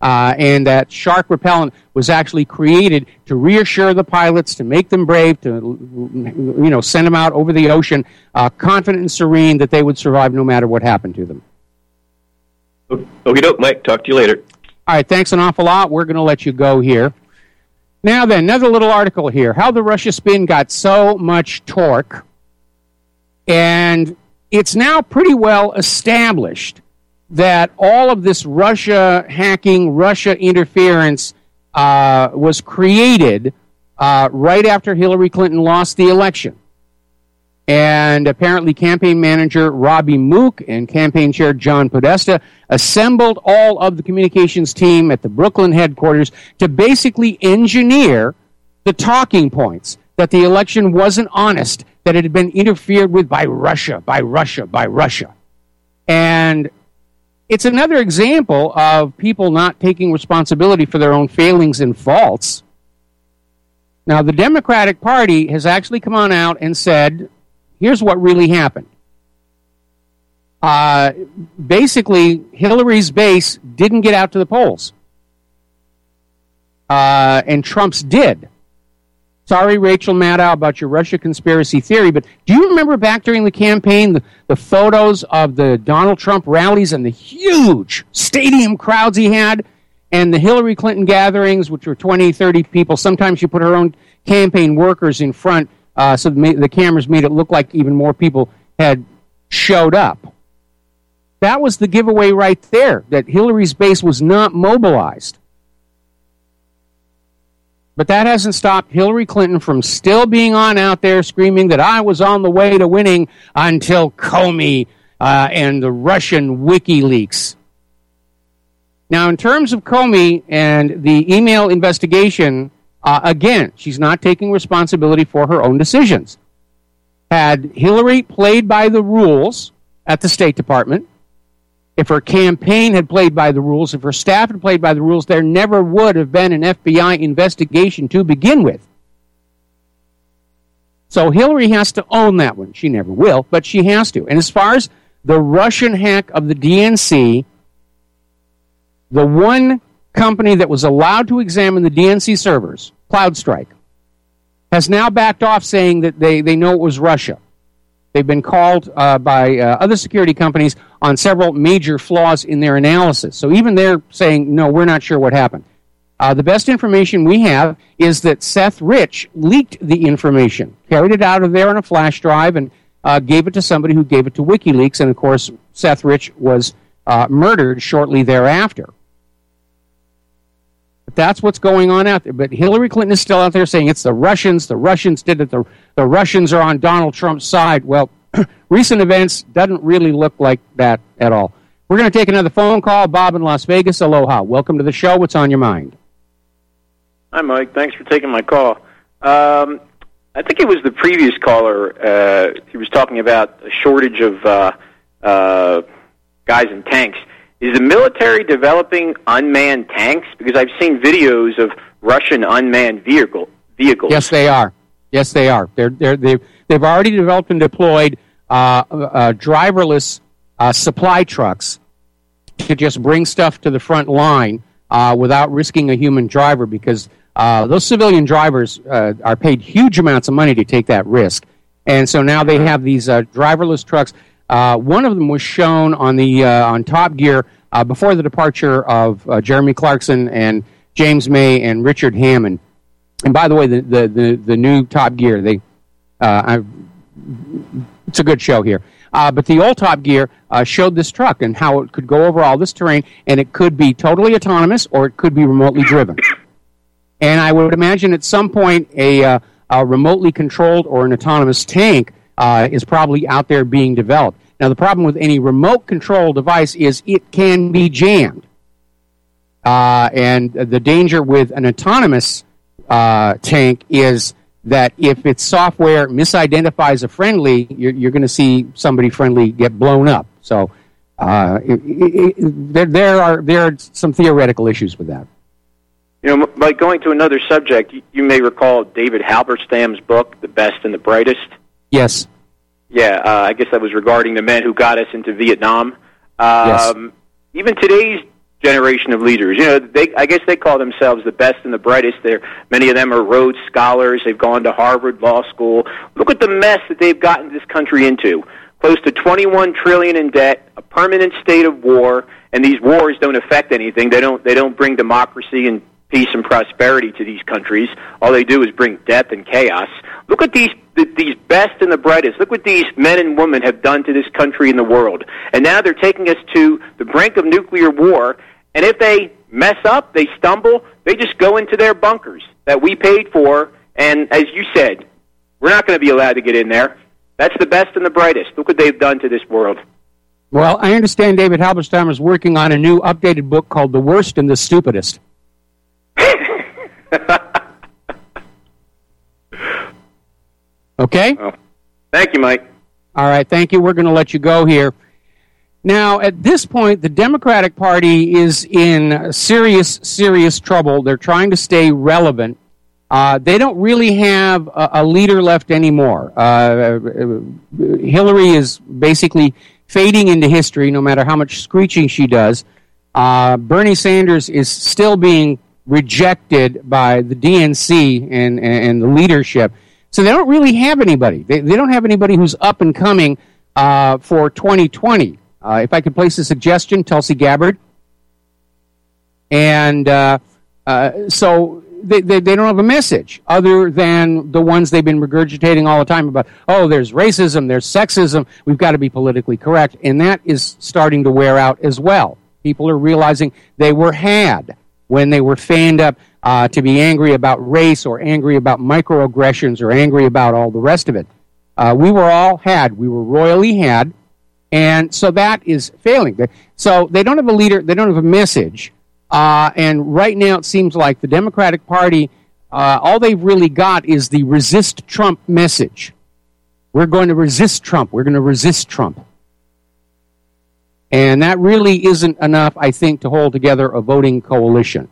and that shark repellent was actually created to reassure the pilots, to make them brave, to send them out over the ocean, confident and serene that they would survive no matter what happened to them. Okie doke, Mike. Talk to you later. All right, thanks an awful lot. We're going to let you go here. Now then, another little article here. How the Russia spin got so much torque. And it's now pretty well established that all of this Russia hacking, Russia interference was created right after Hillary Clinton lost the election. And apparently campaign manager Robbie Mook and campaign chair John Podesta assembled all of the communications team at the Brooklyn headquarters to basically engineer the talking points that the election wasn't honest, that it had been interfered with by Russia. And it's another example of people not taking responsibility for their own failings and faults. Now, the Democratic Party has actually come on out and said, here's what really happened. Basically, Hillary's base didn't get out to the polls. And Trump's did. Sorry, Rachel Maddow, about your Russia conspiracy theory, but do you remember back during the campaign, the photos of the Donald Trump rallies and the huge stadium crowds he had, and the Hillary Clinton gatherings, which were 20, 30 people? Sometimes you put her own campaign workers in front, so the cameras made it look like even more people had showed up. That was the giveaway right there, that Hillary's base was not mobilized. But that hasn't stopped Hillary Clinton from still being on out there screaming that I was on the way to winning until Comey and the Russian WikiLeaks. Now, in terms of Comey and the email investigation, again, she's not taking responsibility for her own decisions. Had Hillary played by the rules at the State Department, if her campaign had played by the rules, if her staff had played by the rules, there never would have been an FBI investigation to begin with. So Hillary has to own that one. She never will, but she has to. And as far as the Russian hack of the DNC, the one company that was allowed to examine the DNC servers, CloudStrike, has now backed off saying that they know it was Russia. They've been called by other security companies on several major flaws in their analysis. So even they're saying, no, we're not sure what happened. The best information we have is that Seth Rich leaked the information, carried it out of there on a flash drive, and gave it to somebody who gave it to WikiLeaks. And, of course, Seth Rich was murdered shortly thereafter. But that's what's going on out there. But Hillary Clinton is still out there saying it's the Russians did it, the Russians are on Donald Trump's side. Well, recent events doesn't really look like that at all. We're going to take another phone call. Bob in Las Vegas, aloha. Welcome to the show. What's on your mind? Hi, Mike. Thanks for taking my call. I think it was the previous caller. He was talking about a shortage of guys in tanks. Is the military developing unmanned tanks? Because I've seen videos of Russian unmanned vehicles. Yes, they are. Yes, they are. They've already developed and deployed driverless supply trucks to just bring stuff to the front line without risking a human driver, because those civilian drivers are paid huge amounts of money to take that risk. And so now they have these driverless trucks. One of them was shown on Top Gear before the departure of Jeremy Clarkson and James May and Richard Hammond. And by the way, the new Top Gear, it's a good show here. But the old Top Gear showed this truck and how it could go over all this terrain, and it could be totally autonomous or it could be remotely driven. And I would imagine at some point a remotely controlled or an autonomous tank is probably out there being developed. Now, the problem with any remote control device is it can be jammed. And the danger with an autonomous tank is that if its software misidentifies a friendly, you're going to see somebody friendly get blown up. So there are some theoretical issues with that. You know, like going to another subject, you may recall David Halberstam's book, The Best and the Brightest. Yes. Yeah, I guess that was regarding the men who got us into Vietnam. Yes. Even today's generation of leaders. You know, I guess they call themselves the best and the brightest. Many of them are Rhodes Scholars. They've gone to Harvard Law School. Look at the mess that they've gotten this country into. Close to $21 trillion in debt, a permanent state of war, and these wars don't affect anything. They don't bring democracy and peace and prosperity to these countries. All they do is bring death and chaos. Look at these best and the brightest. Look what these men and women have done to this country and the world. And now they're taking us to the brink of nuclear war. And if they mess up, they stumble, they just go into their bunkers that we paid for. And as you said, we're not going to be allowed to get in there. That's the best and the brightest. Look what they've done to this world. Well, I understand David Halberstam is working on a new updated book called The Worst and the Stupidest. Okay? Oh. Thank you, Mike. All right, thank you. We're going to let you go here. Now, at this point, the Democratic Party is in serious, serious trouble. They're trying to stay relevant. They don't really have a leader left anymore. Hillary is basically fading into history, no matter how much screeching she does. Bernie Sanders is still being rejected by the DNC and the leadership. So they don't really have anybody. They don't have anybody who's up and coming for 2020. If I could place a suggestion, Tulsi Gabbard. And so they don't have a message other than the ones they've been regurgitating all the time about, oh, there's racism, there's sexism, we've got to be politically correct. And that is starting to wear out as well. People are realizing they were had when they were fanned up to be angry about race or angry about microaggressions or angry about all the rest of it. We were all had. We were royally had. And so that is failing. So they don't have a leader. They don't have a message. And right now it seems like the Democratic Party, all they've really got is the resist Trump message. We're going to resist Trump. We're going to resist Trump. And that really isn't enough, I think, to hold together a voting coalition.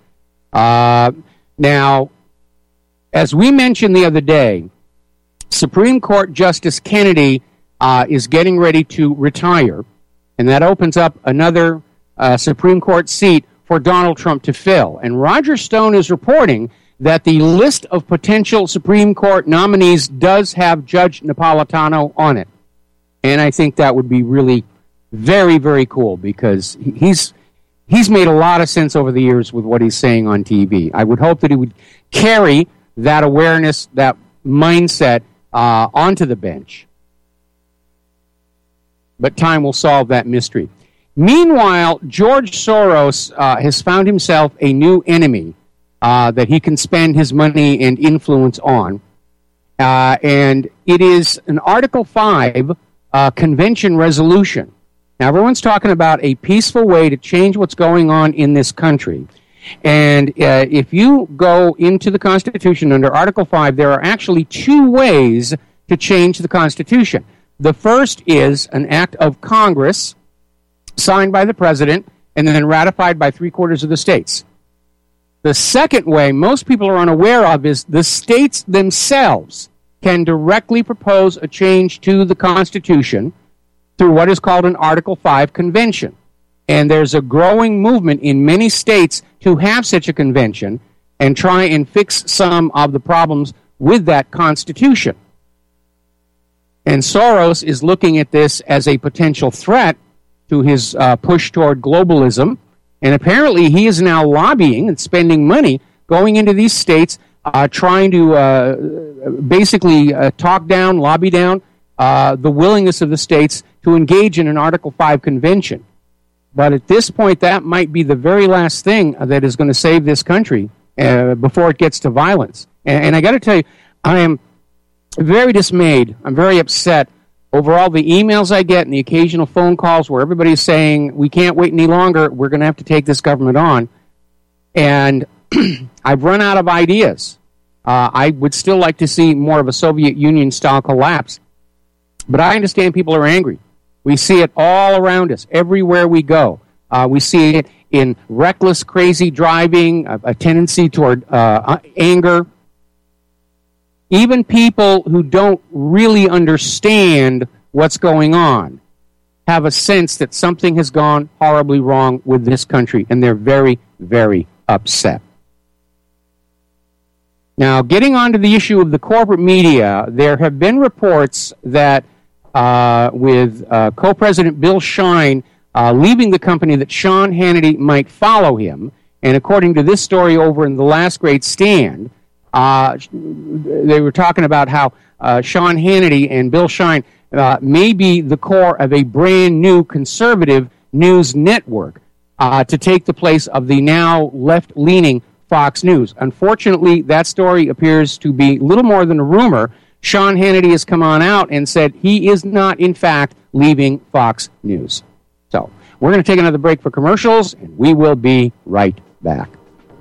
Now, as we mentioned the other day, Supreme Court Justice Kennedy is getting ready to retire, and that opens up another Supreme Court seat for Donald Trump to fill. And Roger Stone is reporting that the list of potential Supreme Court nominees does have Judge Napolitano on it. And I think that would be really very, very cool, because he's made a lot of sense over the years with what he's saying on TV. I would hope that he would carry that awareness, that mindset onto the bench. But time will solve that mystery. Meanwhile, George Soros has found himself a new enemy that he can spend his money and influence on. And it is an Article 5 convention resolution. Now, everyone's talking about a peaceful way to change what's going on in this country. And if you go into the Constitution under Article 5, there are actually two ways to change the Constitution. The first is an act of Congress signed by the president and then ratified by 3/4 of the states. The second way most people are unaware of is the states themselves can directly propose a change to the Constitution through what is called an Article 5 convention. And there's a growing movement in many states to have such a convention and try and fix some of the problems with that Constitution. And Soros is looking at this as a potential threat to his push toward globalism. And apparently he is now lobbying and spending money going into these states, trying to basically talk down, lobby down the willingness of the states to engage in an Article 5 convention. But at this point, that might be the very last thing that is going to save this country before it gets to violence. And I got to tell you, I am very dismayed. I'm very upset over all the emails I get and the occasional phone calls where everybody's saying, we can't wait any longer, we're going to have to take this government on. And I've run out of ideas. I would still like to see more of a Soviet Union-style collapse. But I understand people are angry. We see it all around us, everywhere we go. We see it in reckless, crazy driving, a tendency toward anger. Even people who don't really understand what's going on have a sense that something has gone horribly wrong with this country, and they're very, very upset. Now, getting on to the issue of the corporate media, there have been reports that with co-president Bill Shine leaving the company, that Sean Hannity might follow him. And according to this story over in The Last Great Stand, they were talking about how Sean Hannity and Bill Shine may be the core of a brand new conservative news network to take the place of the now left-leaning Fox News. Unfortunately, that story appears to be little more than a rumor. Sean Hannity has come on out and said he is not, in fact, leaving Fox News. So we're going to take another break for commercials, and we will be right back.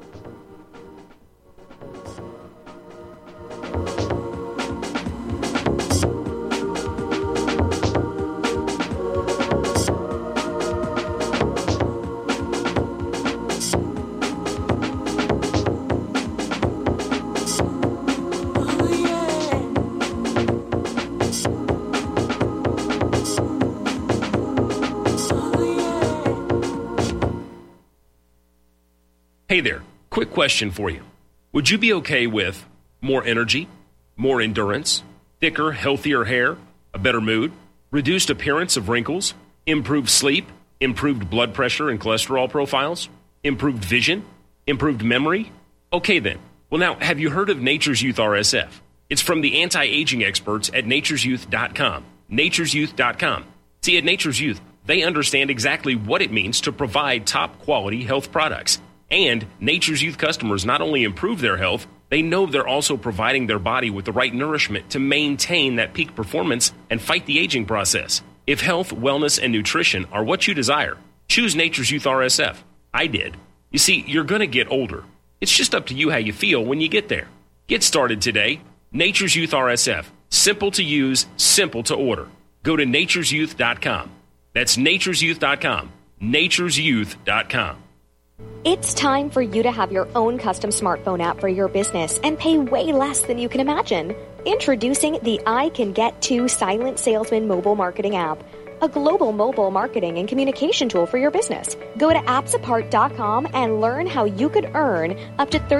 Hey there, quick question for you. Would you be okay with more energy, more endurance, thicker, healthier hair, a better mood, reduced appearance of wrinkles, improved sleep, improved blood pressure and cholesterol profiles, improved vision, improved memory? Okay then. Well now, have you heard of Nature's Youth RSF? It's from the anti-aging experts at nature'syouth.com. nature'syouth.com. See, at Nature's Youth, they understand exactly what it means to provide top-quality health products. And Nature's Youth customers not only improve their health, they know they're also providing their body with the right nourishment to maintain that peak performance and fight the aging process. If health, wellness, and nutrition are what you desire, choose Nature's Youth RSF. I did. You see, you're going to get older. It's just up to you how you feel when you get there. Get started today. Nature's Youth RSF. Simple to use, simple to order. Go to nature'syouth.com. That's nature'syouth.com. nature'syouth.com. It's time for you to have your own custom smartphone app for your business and pay way less than you can imagine. Introducing the I Can Get To Silent Salesman mobile marketing app, a global mobile marketing and communication tool for your business. Go to appsapart.com and learn how you could earn up to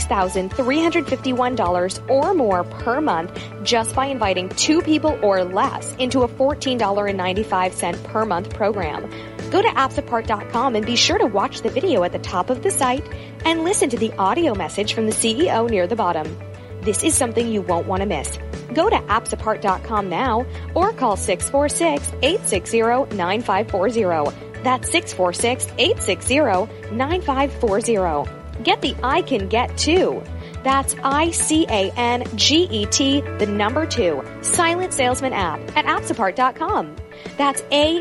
$36,351 or more per month just by inviting 2 people or less into a $14.95 per month program. Go to appsapart.com and be sure to watch the video at the top of the site and listen to the audio message from the CEO near the bottom. This is something you won't want to miss. Go to appsapart.com now or call 646-860-9540. That's 646-860-9540. Get the I Can Get To. That's ICANGET, the number 2, Silent Salesman app at appsapart.com. That's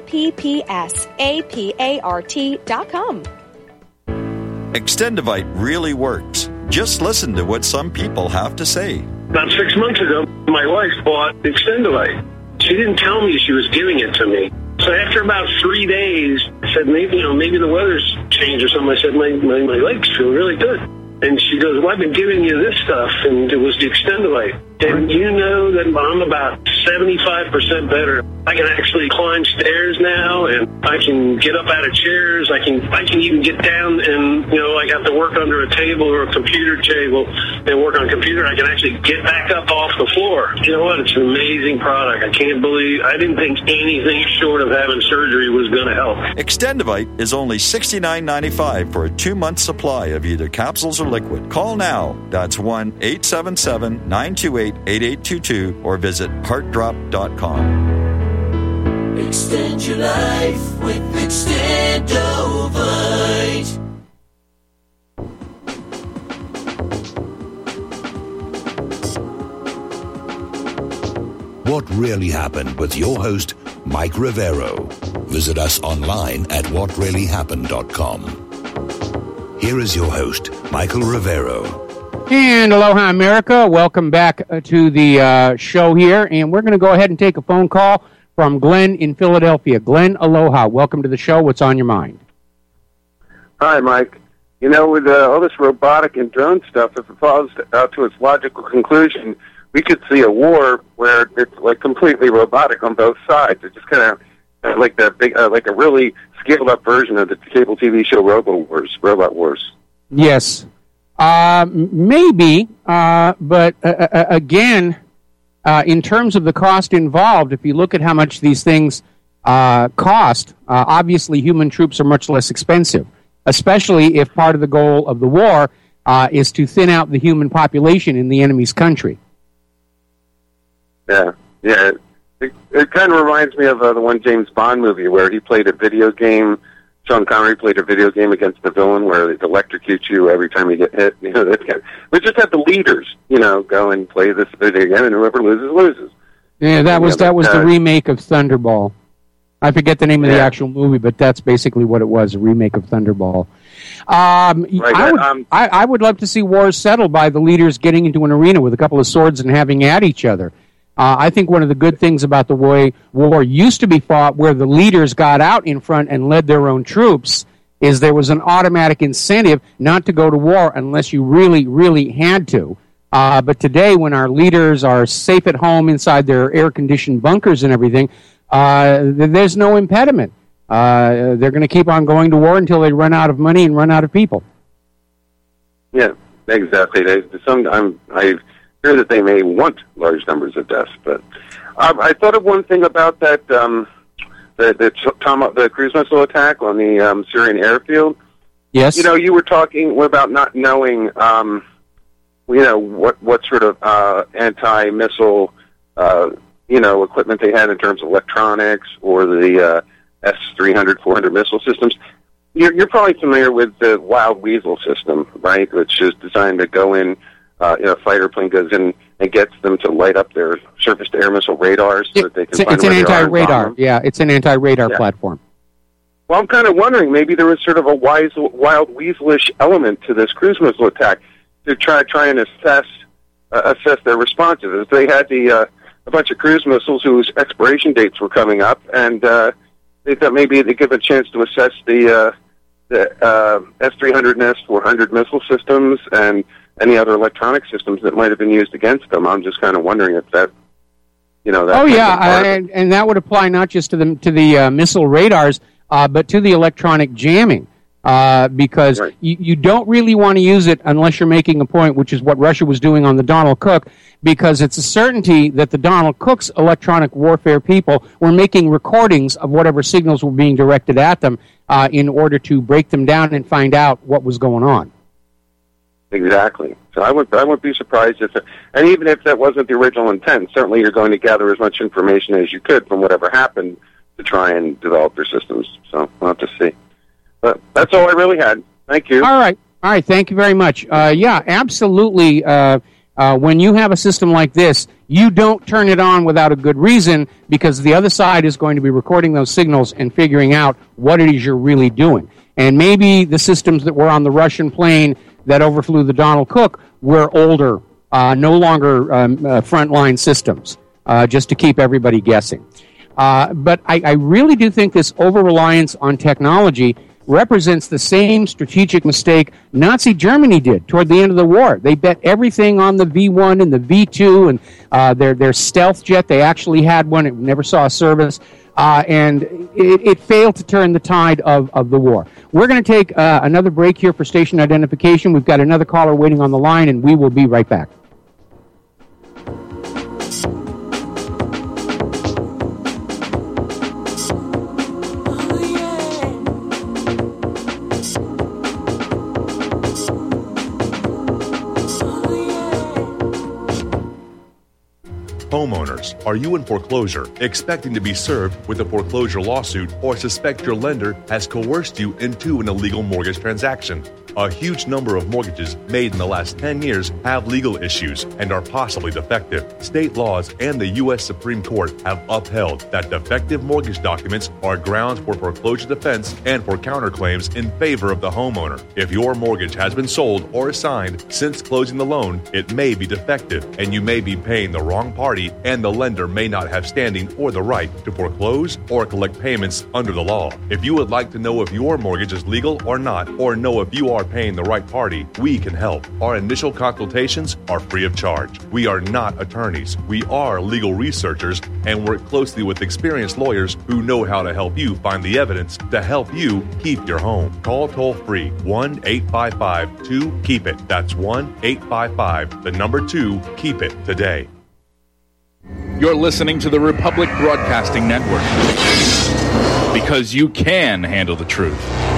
APPSAPART.com. Extendivite really works. Just listen to what some people have to say. About 6 months ago, my wife bought Extendivite. She didn't tell me she was giving it to me. So after about 3 days, I said, maybe the weather's changed or something. I said, my legs feel really good. And she goes, well, I've been giving you this stuff, and it was the Extendivite. And you know that I'm about 75% better. I can actually climb stairs now, and I can get up out of chairs. I can even get down and, I got to work under a table or a computer table and work on a computer. I can actually get back up off the floor. You know what? It's an amazing product. I can't believe, I didn't think anything short of having surgery was going to help. Extendivite is only $69.95 for a 2-month supply of either capsules or liquid. Call now. That's 1-877-928-8822 or visit heartdrop.com. Extend your life with Extendovite. What Really Happened with your host, Mike Rivero. Visit us online at whatreallyhappened.com. Here is your host, Michael Rivero. And aloha, America. Welcome back to the show here. And we're going to go ahead and take a phone call from Glenn in Philadelphia. Glenn, aloha. Welcome to the show. What's on your mind? Hi, Mike. With all this robotic and drone stuff, if it follows out to its logical conclusion, we could see a war where it's like completely robotic on both sides. It just kind of like the big, like a really scaled up version of the cable TV show Robot Wars. Yes, maybe, but again, in terms of the cost involved, if you look at how much these things cost, obviously human troops are much less expensive, especially if part of the goal of the war is to thin out the human population in the enemy's country. Yeah. It kind of reminds me of the one James Bond movie where he played a video game. Sean Connery played a video game against the villain where it electrocutes you every time you get hit. We just had the leaders, go and play this video game, and whoever loses, loses. Yeah, that was the remake of Thunderball. I forget the name of the actual movie, but that's basically what it was, a remake of Thunderball. I would love to see wars settled by the leaders getting into an arena with a couple of swords and having at each other. I think one of the good things about the way war used to be fought, where the leaders got out in front and led their own troops, is there was an automatic incentive not to go to war unless you really, really had to. But today, when our leaders are safe at home inside their air-conditioned bunkers and everything, there's no impediment. They're going to keep on going to war until they run out of money and run out of people. Yeah, exactly. I hear that they may want large numbers of deaths, but I thought of one thing about that the cruise missile attack on the Syrian airfield. Yes. You were talking about not knowing, what sort of anti-missile, equipment they had in terms of electronics or the S-300, 400 missile systems. You're probably familiar with the Wild Weasel system, right? Which is designed to go in. A fighter plane goes in and gets them to light up their surface-to-air missile radars so that they can find it's an anti-radar. Yeah, it's an anti-radar platform. Well, I'm kind of wondering, maybe there was sort of a Wild Weasel-ish element to this cruise missile attack to try and assess their responses. They had a bunch of cruise missiles whose expiration dates were coming up, and they thought maybe they'd give a chance to assess the S-300 and S-400 missile systems and any other electronic systems that might have been used against them. I'm just kind of wondering if that, and that would apply not just to the missile radars, but to the electronic jamming, because you don't really want to use it unless you're making a point, which is what Russia was doing on the Donald Cook, because it's a certainty that the Donald Cook's electronic warfare people were making recordings of whatever signals were being directed at them in order to break them down and find out what was going on. Exactly. So I wouldn't be surprised and even if that wasn't the original intent, certainly you're going to gather as much information as you could from whatever happened to try and develop their systems. So we'll have to see. But that's all I really had. Thank you. All right. Thank you very much. Absolutely. When you have a system like this, you don't turn it on without a good reason, because the other side is going to be recording those signals and figuring out what it is you're really doing. And maybe the systems that were on the Russian plane that overflew the Donald Cook were older, no longer frontline systems, just to keep everybody guessing. But I really do think this over-reliance on technology represents the same strategic mistake Nazi Germany did toward the end of the war. They bet everything on the V-1 and the V-2 and their stealth jet. They actually had one. It never saw service. And it failed to turn the tide of the war. We're going to take another break here for station identification. We've got another caller waiting on the line, and we will be right back. Homeowners, are you in foreclosure, expecting to be served with a foreclosure lawsuit, or suspect your lender has coerced you into an illegal mortgage transaction? A huge number of mortgages made in the last 10 years have legal issues and are possibly defective. State laws and the U.S. Supreme Court have upheld that defective mortgage documents are grounds for foreclosure defense and for counterclaims in favor of the homeowner. If your mortgage has been sold or assigned since closing the loan, it may be defective, and you may be paying the wrong party, and the lender may not have standing or the right to foreclose or collect payments under the law. If you would like to know if your mortgage is legal or not, or know if you are are paying the right party, we can help. Our initial consultations are free of charge. We are not attorneys. We are legal researchers and work closely with experienced lawyers who know how to help you find the evidence to help you keep your home. Call toll-free 1-855-2-KEEP-IT. That's 1-855-2-KEEP-IT today. You're listening to the Republic Broadcasting Network, because you can handle the truth.